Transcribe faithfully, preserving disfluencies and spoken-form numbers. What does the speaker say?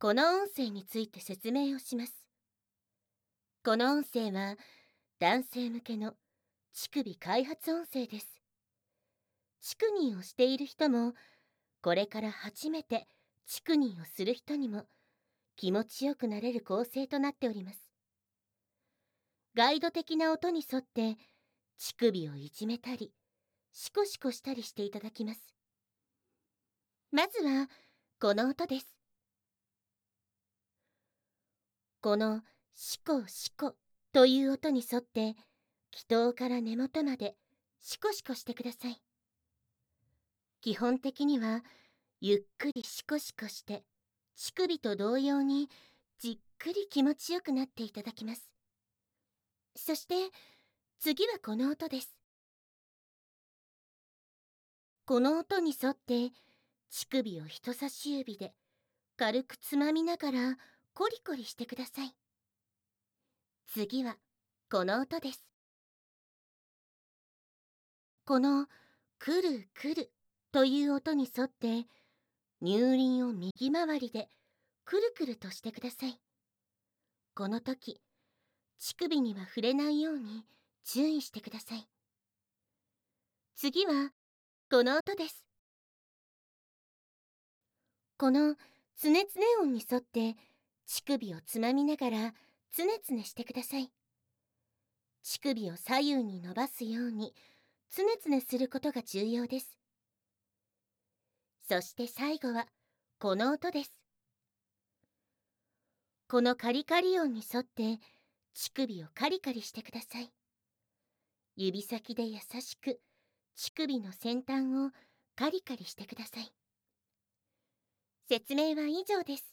この音声について説明をします。この音声は男性向けの乳首開発音声です。乳首をしている人も、これから初めて乳首をする人にも気持ちよくなれる構成となっております。ガイド的な音に沿って乳首をいじめたり、シコシコしたりしていただきます。まずはこの音です。このシコシコという音に沿って気頭から根元までシコシコしてください。基本的にはゆっくりシコシコして乳首と同様にじっくり気持ちよくなっていただきます。そして次はこの音です。この音に沿って乳首を人差し指で軽くつまみながらコリコリしてください。次はこの音です。このくるくるという音に沿って乳輪を右回りでくるくるとしてください。この時乳首には触れないように注意してください。次はこの音です。このつねつね音に沿って乳首をつまみながらつねつねしてください。乳首を左右に伸ばすようにつねつねすることが重要です。そして最後はこの音です。このカリカリ音に沿って乳首をカリカリしてください。指先で優しく乳首の先端をカリカリしてください。説明は以上です。